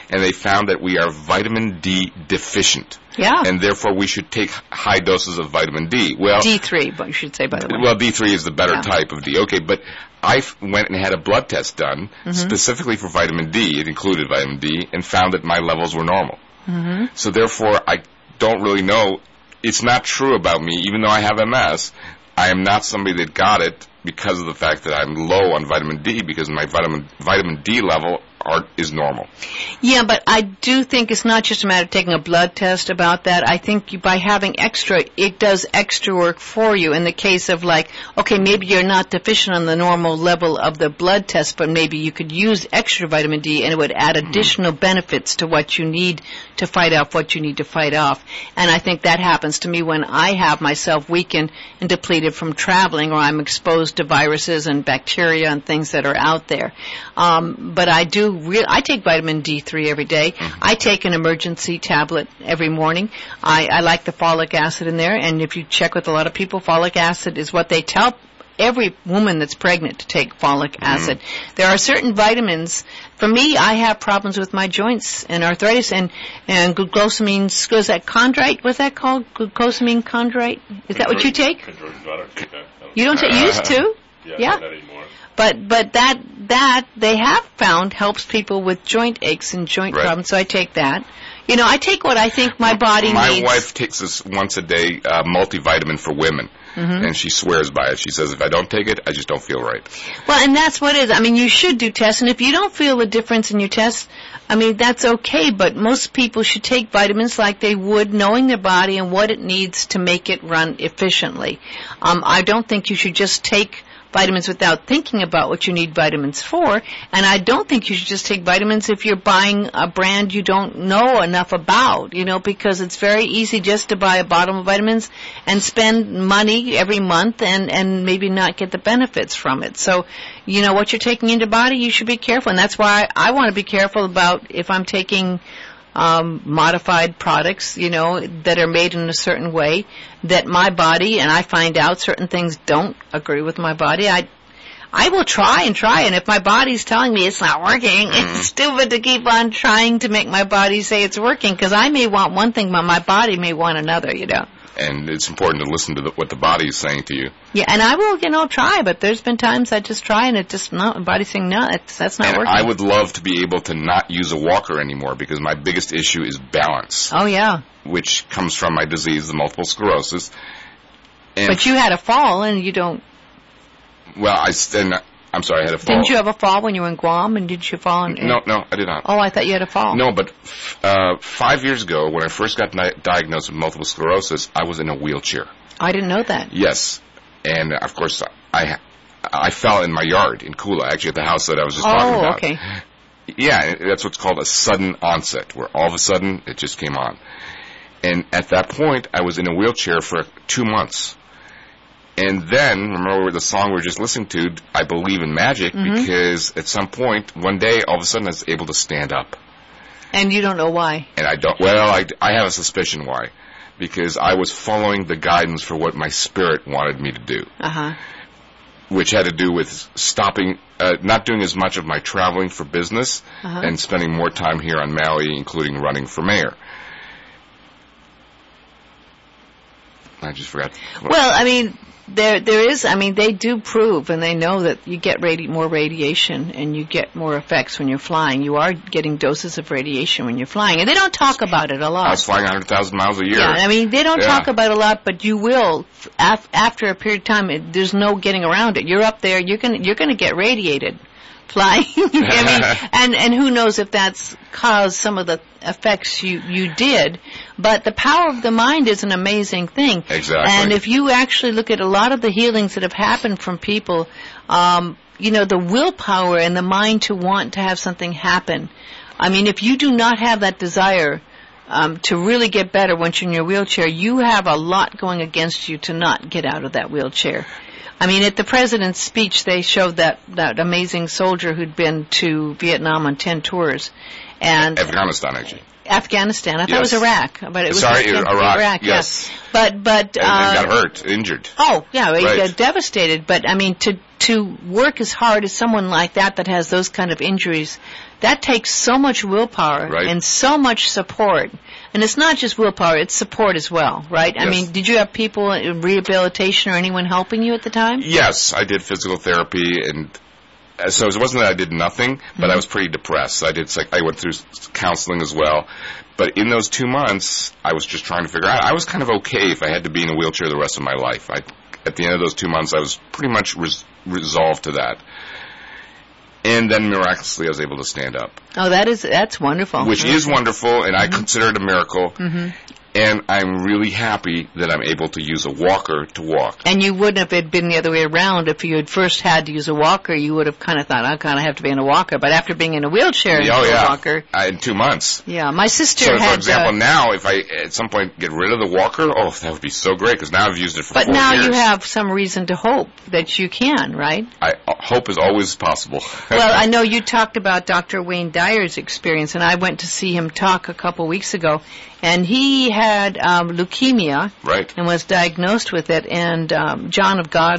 and they found that we are vitamin D deficient. Yeah. And therefore we should take high doses of vitamin D. Well, D three, but you should say, by the way. Well, D three is the better Yeah. type of D. Okay, but I f- went and had a blood test done Mm-hmm. specifically for vitamin D. It included vitamin D, and found that my levels were normal. Mm-hmm. So therefore, I don't really know. It's not true about me, even though I have M S. I am not somebody that got it because of the fact that I'm low on vitamin D, because my vitamin vitamin D level are, is normal. Yeah, but I do think it's not just a matter of taking a blood test about that. I think you, by having extra, it does extra work for you in the case of like, okay, maybe you're not deficient on the normal level of the blood test, but maybe you could use extra vitamin D and it would add additional mm-hmm. benefits to what you need to fight off what you need to fight off. And I think that happens to me when I have myself weakened and depleted from traveling, or I'm exposed to viruses and bacteria and things that are out there. Um, but I do Re- I take vitamin D three every day. Mm-hmm. I take an emergency tablet every morning. I, I like the folic acid in there, and if you check with a lot of people, folic acid is what they tell every woman that's pregnant to take folic mm-hmm. acid. There are certain vitamins. For me, I have problems with my joints and arthritis, and, and glucosamine, is that chondrite? What's that called? Glucosamine chondrite? Is that what you take? You don't take, you used to? Yeah, yeah. not anymore. But but that that they have found helps people with joint aches and joint right. problems. So I take that. You know, I take what I think my body my needs. My wife takes this once a day uh, multivitamin for women, mm-hmm. and she swears by it. She says, if I don't take it, I just don't feel right. Well, and that's what it is. I mean, you should do tests, and if you don't feel a difference in your tests, I mean, that's okay, but most people should take vitamins like they would, knowing their body and what it needs to make it run efficiently. Um, I don't think you should just take vitamins without thinking about what you need vitamins for, and I don't think you should just take vitamins if you're buying a brand you don't know enough about, you know, because it's very easy just to buy a bottle of vitamins and spend money every month and, and maybe not get the benefits from it. So, you know, what you're taking into body, you should be careful, and that's why I, I want to be careful about if I'm taking Um, modified products, you know, that are made in a certain way, that my body, and I find out certain things don't agree with my body, I I will try and try, and if my body's telling me it's not working, mm-hmm. it's stupid to keep on trying to make my body say it's working, because I may want one thing, but my body may want another, you know. And it's important to listen to the, what the body is saying to you. Yeah, and I will, you know, try, but there's been times I just try and it just, no, my body's saying, no, it's, that's not and working. I would love to be able to not use a walker anymore, because my biggest issue is balance. Oh, yeah. Which comes from my disease, the multiple sclerosis. And but you had a fall and you don't... Well, I and I'm sorry, I had a fall. Didn't you have a fall when you were in Guam, and did you fall? In, no, no, I did not. Oh, I thought you had a fall. No, but uh, five years ago, when I first got di- diagnosed with multiple sclerosis, I was in a wheelchair. I didn't know that. Yes, and of course, I I fell in my yard in Kula, actually at the house that I was just oh, talking about. Oh, okay. Yeah, that's what's called a sudden onset, where all of a sudden it just came on. And at that point, I was in a wheelchair for two months. And then, remember the song we were just listening to, I Believe in Magic, mm-hmm. because at some point, one day, all of a sudden, I was able to stand up. And you don't know why? And I don't, well, I, I have a suspicion why. Because I was following the guidance for what my spirit wanted me to do. Uh-huh. Which had to do with stopping, uh, not doing as much of my traveling for business, uh-huh. and spending more time here on Maui, including running for mayor. I just forgot. Well, I mean... There, there is, I mean, they do prove, and they know that you get radi- more radiation and you get more effects when you're flying. You are getting doses of radiation when you're flying, and they don't talk about it a lot. I was flying one hundred thousand miles a year. Yeah, I mean, they don't yeah. talk about it a lot, but you will, af- after a period of time, it, there's no getting around it. You're up there, you're gonna, you're gonna get radiated flying. I mean, and, and who knows if that's caused some of the effects you, you did. But the power of the mind is an amazing thing. Exactly. And if you actually look at a lot of the healings that have happened from people, um, you know, the willpower and the mind to want to have something happen. I mean, if you do not have that desire um, to really get better once you're in your wheelchair, you have a lot going against you to not get out of that wheelchair. I mean, at the president's speech, they showed that, that amazing soldier who'd been to Vietnam on ten tours. And Afghanistan, actually. Afghanistan. I thought yes. it was Iraq, but it was Sorry, Afghanistan, Iraq. Iraq. Yes. Yeah. But but and, uh, and got hurt, injured. Oh, yeah, he right. got devastated. But I mean, to to work as hard as someone like that that has those kind of injuries, that takes so much willpower Right. and so much support. And it's not just willpower, it's support as well, right? I Yes. mean, did you have people in rehabilitation or anyone helping you at the time? Yes, I did physical therapy, and uh, so it wasn't that I did nothing, but Mm-hmm. I was pretty depressed. I did psych- I went through s- counseling as well. But in those two months, I was just trying to figure out. I was kind of okay if I had to be in a wheelchair the rest of my life. I, at the end of those two months, I was pretty much res- resolved to that. And then miraculously, I was able to stand up, Oh, that is, that's wonderful. which is wonderful, and I consider it a miracle. Mm-hmm. And I'm really happy that I'm able to use a walker to walk. And you wouldn't have it been the other way around. If you had first had to use a walker, you would have kind of thought, I kind of have to be in a walker. But after being in a wheelchair and oh, a yeah. walker, I, in two months. yeah, my sister So, had. for example, uh, now if I at some point get rid of the walker, oh, that would be so great because now I've used it for but four now years. you have some reason to hope that you can, right? I uh, hope is always possible. Well, I know you talked about Doctor Wayne Dyer's experience, and I went to see him talk a couple weeks ago, and he had um, leukemia Right. and was diagnosed with it, and um, John of God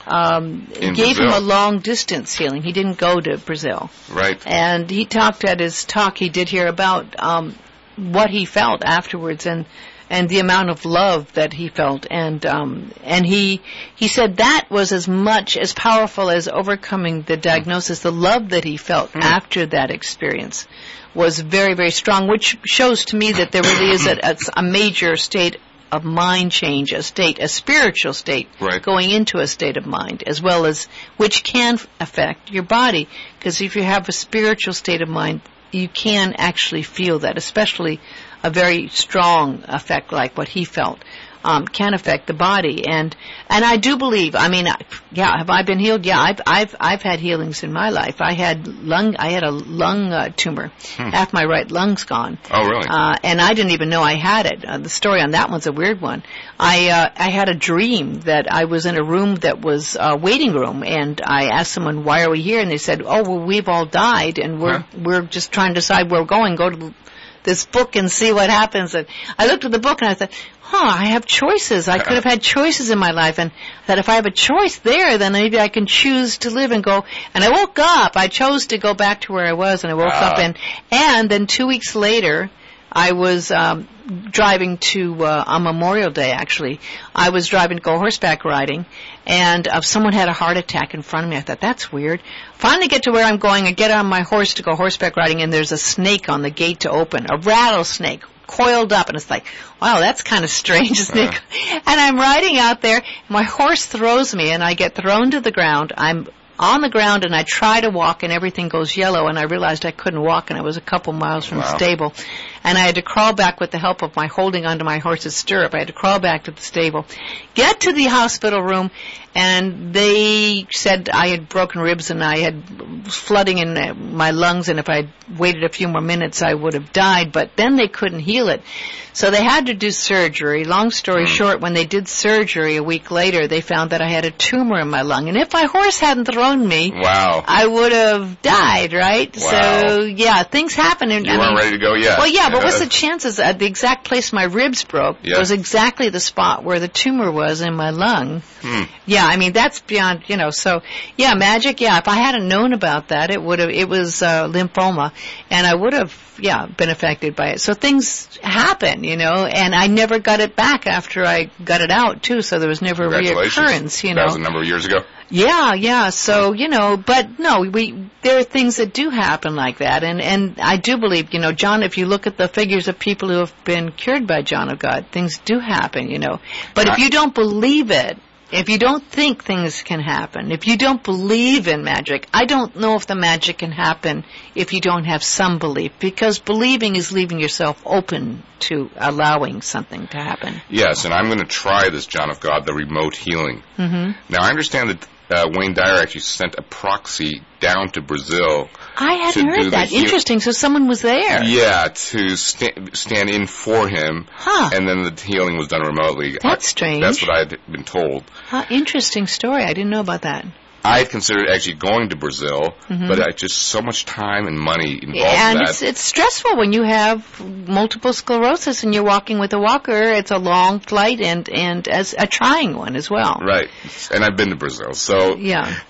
um, In gave Brazil. him a long-distance healing. He didn't go to Brazil. Right. And he talked at his talk he did here about um, what he felt afterwards and and the amount of love that he felt. And um, and he he said that was as much as powerful as overcoming the diagnosis. The love that he felt Mm. after that experience was very, very strong, which shows to me that there really is a, a, a major state of mind change, a state, a spiritual state, Right. going into a state of mind, as well as which can affect your body. Because if you have a spiritual state of mind, you can actually feel that, especially a very strong effect like what he felt. Um, can affect the body, and and I do believe. I mean, I, yeah, have I been healed? Yeah, I've I've I've had healings in my life. I had lung, I had a lung uh, tumor, half my right lung's gone. Oh, really? Uh, and I didn't even know I had it. Uh, the story on that one's a weird one. I uh, I had a dream that I was in a room that was a waiting room, and I asked someone, "Why are we here?" And they said, "Oh, well, we've all died, and we're Huh? we're just trying to decide where we're going. Go to this book and see what happens." And I looked at the book and I thought, huh, I have choices. I could have had choices in my life, and that if I have a choice there, then maybe I can choose to live and go. And I woke up. I chose to go back to where I was, and I woke Ah. up, and and then two weeks later, I was um, driving to uh, on Memorial Day. Actually, I was driving to go horseback riding, and uh, someone had a heart attack in front of me. I thought, that's weird. Finally get to where I'm going. I get on my horse to go horseback riding, and there's a snake on the gate to open, a rattlesnake coiled up, and it's like, wow, that's kind of strange, snake. Uh. And I'm riding out there, and my horse throws me, and I get thrown to the ground. I'm on the ground, and I try to walk, and everything goes yellow, and I realized I couldn't walk, and I was a couple miles from Wow. the stable. And I had to crawl back with the help of my holding onto my horse's stirrup. I had to crawl back to the stable, get to the hospital room, and they said I had broken ribs and I had flooding in uh, my lungs, and if I waited a few more minutes, I would have died. But then they couldn't heal it. So they had to do surgery. Long story short, when they did surgery a week later, they found that I had a tumor in my lung. And if my horse hadn't thrown me, Wow. I would have died, right? Wow. So, yeah, things happen. And, You I weren't mean, ready to go yet. well, yeah, but what's the chances? Uh, the exact place my ribs broke Yeah. was exactly the spot where the tumor was in my lung. Hmm. Yeah, I mean, that's beyond, you know, so, yeah, magic, yeah, if I hadn't known about that, it would have, it was uh, lymphoma, and I would have, yeah, been affected by it. So things happen, you know, and I never got it back after I got it out, too, so there was never a Congratulations. reoccurrence, you That know. was a number of years ago. Yeah, yeah. So, you know, but no, we there are things that do happen like that, and and I do believe, you know, John, if you look at the figures of people who have been cured by John of God, things do happen, you know. But if I- you don't believe it, if you don't think things can happen, if you don't believe in magic, I don't know if the magic can happen if you don't have some belief, because believing is leaving yourself open to allowing something to happen. Yes, and I'm going to try this John of God, the remote healing. Mm-hmm. Now, I understand that uh, Wayne Dyer actually sent a proxy down to Brazil. I hadn't to do heard the that. heal- Interesting. So someone was there. Yeah, to sta- stand in for him, Huh. and then the healing was done remotely. That's I- strange. That's what I had been told. Huh, interesting story. I didn't know about that. I had considered actually going to Brazil, Mhm. but I just so much time and money involved And in that. it's it's stressful when you have multiple sclerosis and you're walking with a walker. It's a long flight and and as a trying one as well. Right, and I've been to Brazil, so Yeah.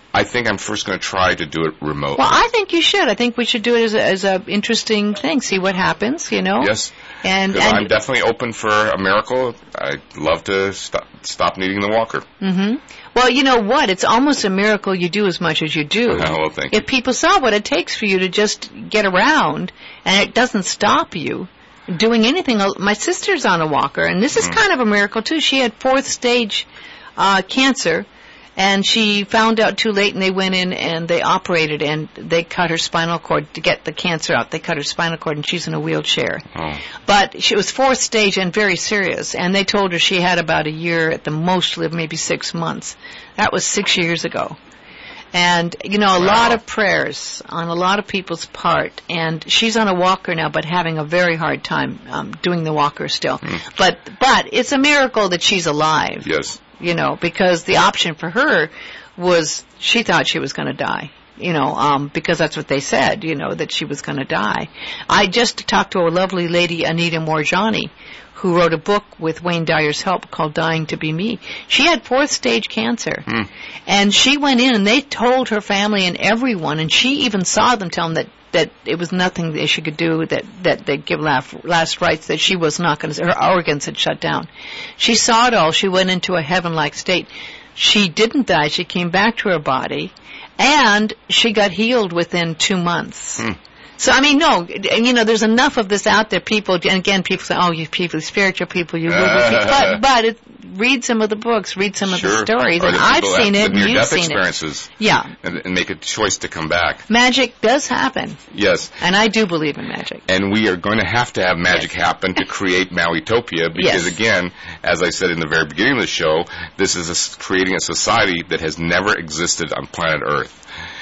I think I'm first going to try to do it remotely. Well, I think you should. I think we should do it as a, as a interesting thing. See what happens, you know? Yes. And, Because and I'm definitely open for a miracle. I'd love to stop, stop needing the walker. Mm-hmm. Well, you know what? It's almost a miracle you do as much as you do. Oh, well, thank you. If people saw what it takes for you to just get around, and it doesn't stop you doing anything. My sister's on a walker, and this is mm. kind of a miracle, too. She had fourth stage uh, cancer, and she found out too late, and they went in and they operated, and they cut her spinal cord to get the cancer out. They cut her spinal cord, and she's in a wheelchair. Oh. But she was fourth stage and very serious, and they told her she had about a year at the most to live, maybe six months. That was six years ago. And, you know, a wow. lot of prayers on a lot of people's part. And she's on a walker now, but having a very hard time um, doing the walker still. Mm. But but it's a miracle that she's alive. Yes. You know, because the option for her was she thought she was going to die. You know, um, because that's what they said, you know, that she was going to die. I just talked to a lovely lady, Anita Morjani, who wrote a book with Wayne Dyer's help called Dying to Be Me. She had fourth stage cancer. Mm. And she went in and they told her family and everyone, and she even saw them tell them that, that it was nothing that she could do, that, that they'd give last, last rites, that she was not going to, her organs had shut down. She saw it all. She went into a heaven-like state. She didn't die. She came back to her body, and she got healed within two months. Mm. So, I mean, no, you know, there's enough of this out there. People, and again, people say, oh, you people, spiritual people, you will be. But, but it, read some of the books, read some sure. of the stories, or and the I've seen it, and you've near-death seen experiences. it. Yeah. And, and make a choice to come back. Magic does happen. Yes. And I do believe in magic. And we are going to have to have magic yes. happen to create Mauitopia because, yes. again, as I said in the very beginning of the show, this is a, creating a society that has never existed on planet Earth.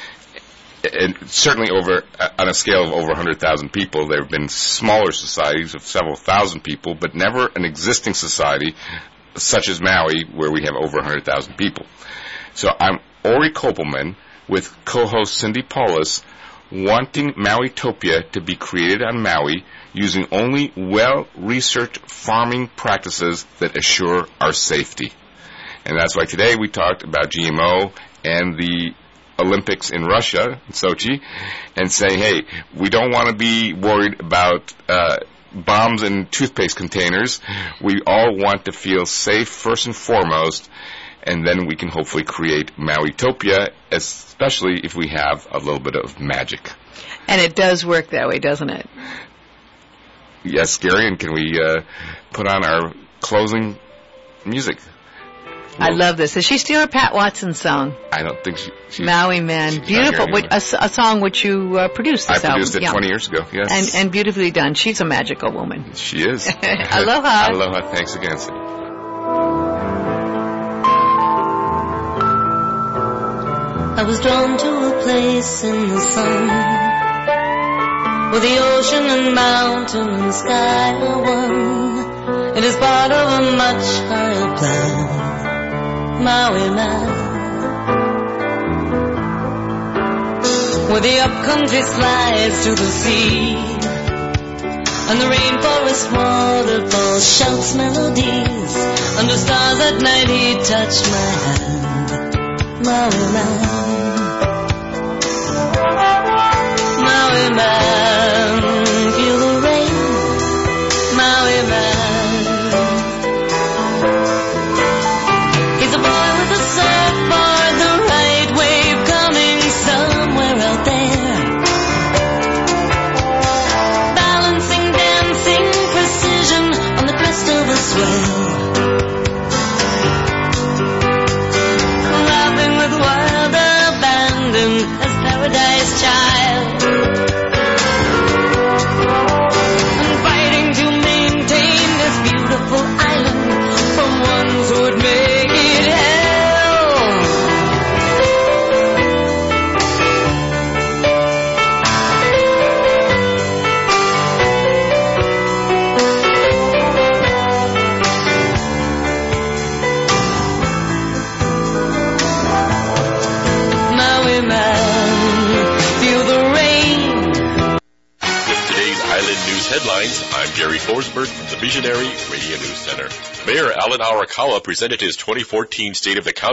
And certainly over on a scale of over one hundred thousand people, there have been smaller societies of several thousand people, but never an existing society such as Maui where we have over one hundred thousand people. So I'm Ori Kopelman with co-host Cindy Paulus wanting Mauitopia to be created on Maui using only well-researched farming practices that assure our safety. And that's why today we talked about G M O and the Olympics in Russia, in Sochi, and saying, hey, we don't want to be worried about uh, bombs in toothpaste containers. We all want to feel safe first and foremost, and then we can hopefully create Mauitopia, especially if we have a little bit of magic. And it does work that way, doesn't it? Yes, Gary, and can we uh, put on our closing music? I love this. Is she still a Pat Watson song? I don't think she... She's, Maui Man. she's Beautiful. Which, a, a song which you uh, produced this I produced album. it yeah. twenty years ago, yes. And, and beautifully done. She's a magical woman. She is. Aloha. Aloha. Thanks again, Cindy. I was drawn to a place in the sun where the ocean and mountain and sky are one. It is part of a much higher plan. Maui Man, where the upcountry slides to the sea, and the rainforest waterfall shouts melodies. Under stars at night he touched my hand. Maui Man, Maui Man, feel the rain. Maui Man. Laughing with wild abandon as paradise child, and fighting to maintain this beautiful island from ones who would make it hell. Headlines, I'm Gary Forsberg from the Visionary Radio News Center. Mayor Alan Arakawa presented his twenty fourteen State of the County